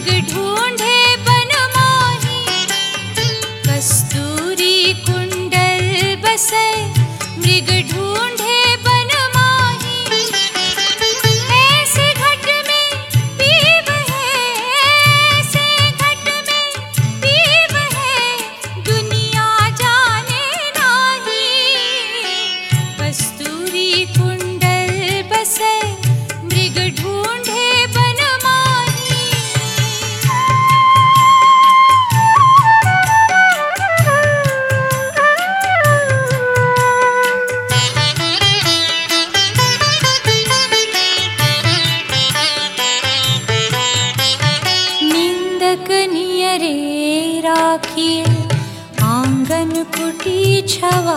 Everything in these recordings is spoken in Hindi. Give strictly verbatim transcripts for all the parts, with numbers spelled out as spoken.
मृग ढूंढे बन माही, कस्तूरी कुंडल बसे मृग ढूंढे बन माही। ऐसे घट में पीव है, ऐसे घट में पीव है, दुनिया जाने नाही। कस्तूरी कुंडल बसे मृग ढूंढे बन माही। निंदक नियरे राखिए आंगन कुटी छवा,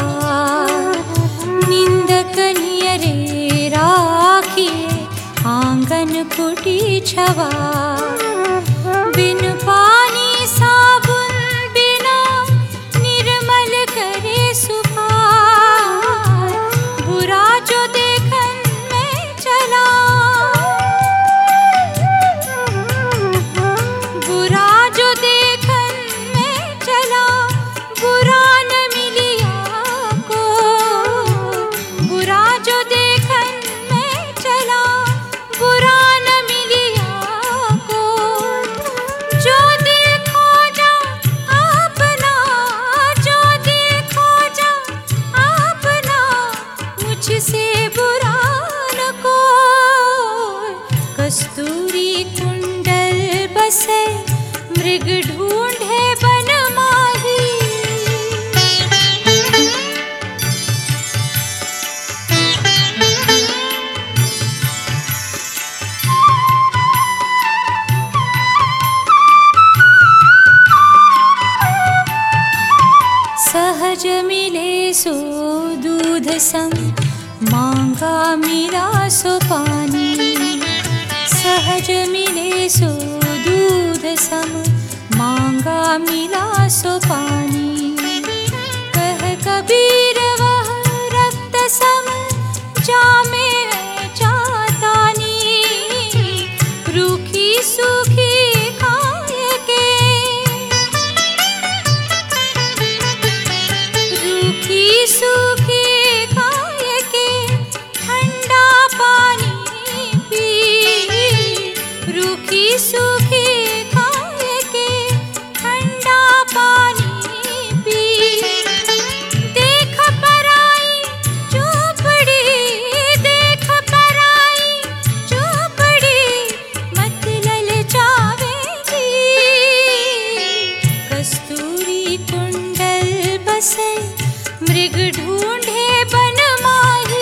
निंदक नियरे राखिए आंगन कुटी छवा। बिन पानी साबुन बिना निर्मल करे सुभार, बुरा जो देखन में चला, बुरा जो देखन में चला, बुरा न मिलिया को। बुरा जो देखन में चला, बुरा न मिलिया को। जो दिल खोजा अपना, जो दिल खोजा अपना, मुझसे बुरा न कोई। कस्तूरी कुंडल बसे मृग ढूंढे बन माही। सहज मिले सो दूध सम, मांगा मिला सो पानी। सहज मिले सो दूध सम, मांगा मिला सो पानी। कह कबीर वह रक्त सम, जामे चातानी। रूखी सूखी खाए के, रूखी सूखी खाए के, ठंडा पानी पी। रूखी सूखी खाए के, ठंडा पानी पी। देख पराई चौपड़ी, देख पराई चौपड़ी, मत ललचावे जी। कस्तूरी कुंडल बसे मृग ढूंढे बन माही।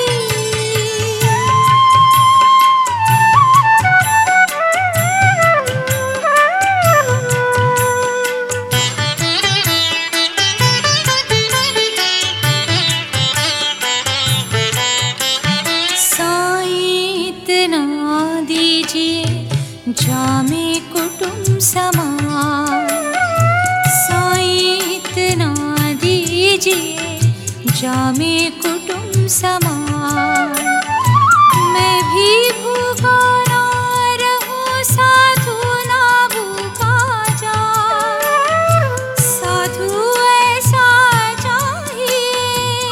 साईं इतना दीजिए जामे कुटुंब समान। साईं इतना दीजिए जामे कुटुंब समान। मैं भी भूखा ना रहूं, साधु ना भूखा जाए। साधु ऐसा चाहिए,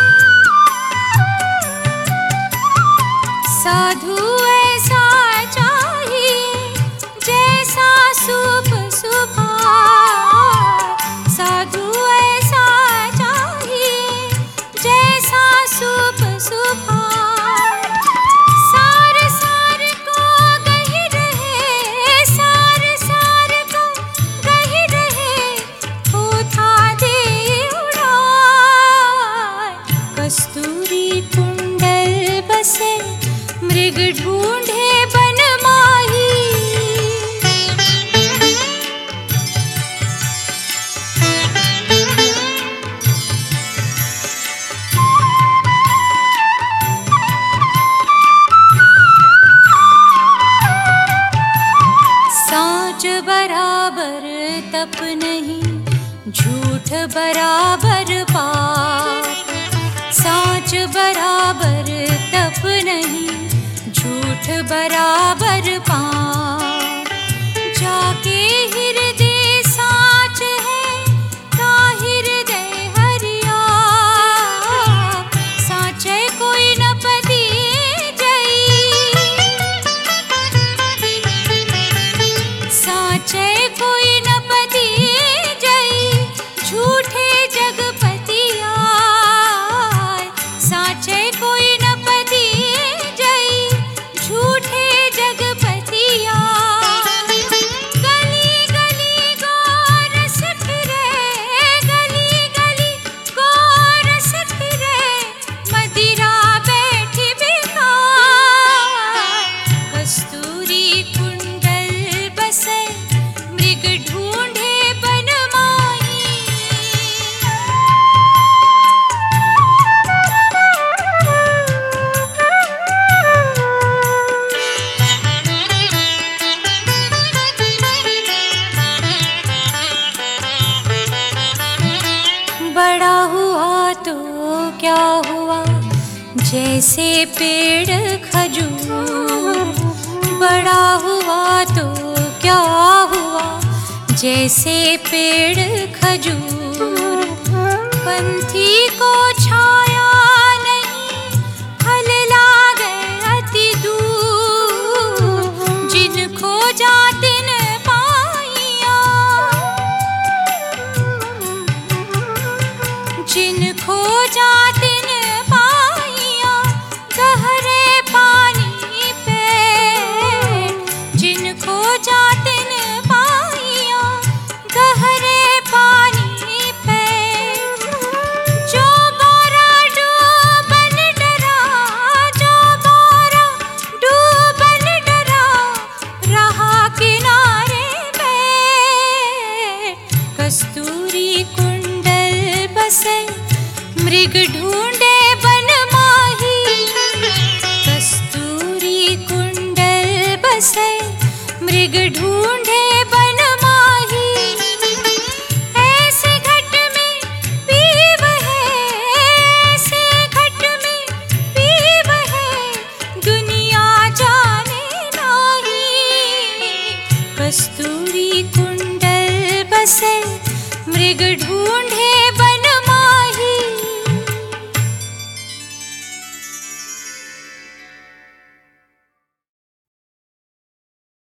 साधु ऐसा चाहिए, जैसा शुभ सुभार। साधु ऐसा चाहिए, जैसा शुभ सुभार। सार सार को गही रहे, सार सार को गही रहे, होठा दे उड़ाए। कस्तूरी कुंडल बसे मृग ढूंढे बन माही। साँच बराबर तप नहीं, झूठ बराबर पाप। साँच बराबर तप नहीं, झूठ बराबर पाप। जाके हृदय साच है का हृदय हरिया साचे कोई न पदी जई साचे कोई न पदी जई झूठे जगपतिया साचे कोई न पदी जई झूठे जगपतिया गली गली गोरस फिरे गली गली गोरस फिरे मदिरा बैठी बेकार कस्तूरी कुंडल बसे मृग ढूंढे बनमाही बड़ा हुआ तो क्या हुआ जैसे पेड़ खजूर बड़ा हुआ तो क्या हुआ जैसे पेड़ खजूर पंथी को छाया नहीं फल लागे अति दूर जिन खोजा तिन पाइया जिन खोजा तिन पाइया गहरे पानी पे जिन खोजा तिन पाइया गहरे पानी पे जो बोरा डूबन डरा जो बोरा डूबन डरा रहा किनारे पे कस्तूरी कुंडल बसे मृग ढूंढे बनमाही कस्तूरी कुंडल बसे मृग ढूंढे बनमाही ऐसे घट में पीव है ऐसे घट में पीव है दुनिया जाने नाही कस्तूरी कुंडल बसे मृग ढूंढे